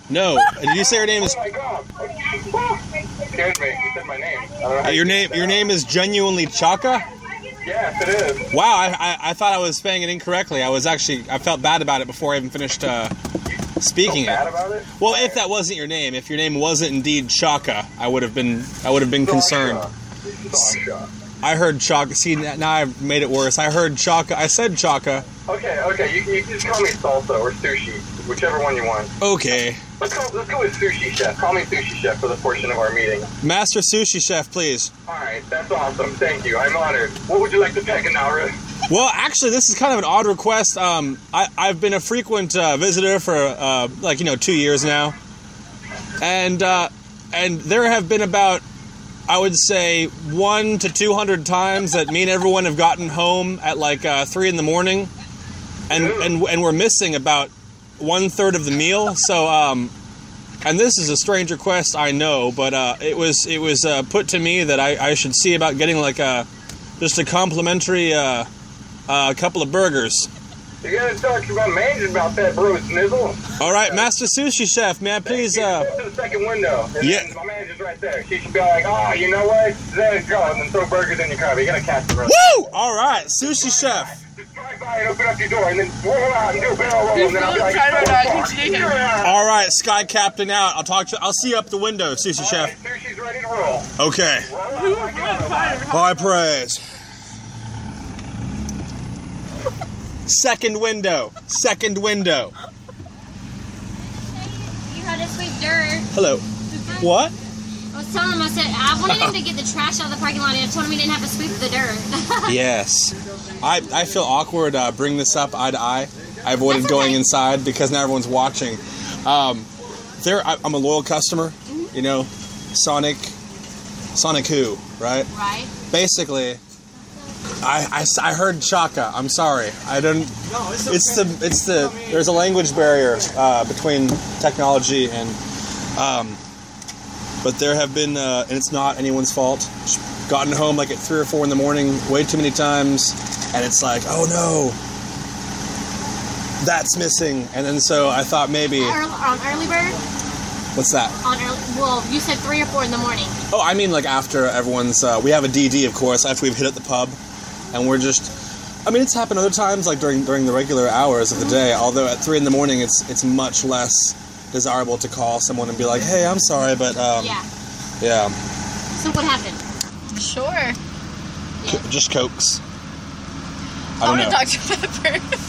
No. Did you say your name is... Oh my god. Scared me. You said my name. I don't know how Your name is genuinely Chaka? Yes, it is. Wow, I thought I was saying it incorrectly. I felt bad about it before I even finished speaking Bad about it? Well, if that wasn't your name, if your name wasn't indeed Chaka, I would have been concerned. Sasha. I heard Chaka. See, now I've made it worse. I heard Chaka. I said Chaka. Okay. You can just call me Salsa or Sushi, whichever one you want. Okay. Let's go with Sushi Chef. Call me Sushi Chef for the portion of our meeting. Master Sushi Chef, please. Alright, that's awesome. Thank you. I'm honored. What would you like to pack an hour? Well, actually, this is kind of an odd request. I've been a frequent visitor for 2 years now, and there have been about, I would say, 100 to 200 times that me and everyone have gotten home at 3 in the morning, and we're missing about 1/3 of the meal. So, and this is a strange request, I know, but it was put to me that I should see about getting just a complimentary couple of burgers. You gotta talk to my manager about that, bro, Snizzle. All right, Master Sushi Chef, may I please... Step to the second window. And Yeah. then my manager's right there. She should be like, oh, you know what? Let it go. And then throw burgers in your car. But you gotta catch the road. Woo! All right, Sushi Chef. Just drive by and open up your door and then roll out and do a barrel roll. And then I'll be like, All right, Sky Captain out. I'll see you up the window, Sushi Chef. Sushi's ready to roll. Okay. Roll out. High praise. Second window. You had to sweep dirt. Hello. What? I was telling him, I wanted him to get the trash out of the parking lot, and I told him he didn't have to sweep the dirt. Yes. I feel awkward bringing this up eye to eye. I avoided That's going okay. inside because now everyone's watching. I'm a loyal customer. You know, Sonic who, right? Right? Basically, I heard Chaka. I'm sorry. I don't. No, it's okay. It's the. There's a language barrier between technology and. But there have been, and it's not anyone's fault. Gotten home at 3 or 4 in the morning, way too many times, and it's like, oh no, that's missing. And then so I thought maybe. On Early Bird? What's that? Well, you said 3 or 4 in the morning. Oh, I mean after everyone's. We have a DD, of course, after we've hit at the pub, and we're just. I mean, it's happened other times, during the regular hours of the day. Although at 3 in the morning, it's much less desirable to call someone and be like, hey, I'm sorry, but yeah. So what happened? Sure. Just Cokes. I I don't want know. a Dr. Pepper.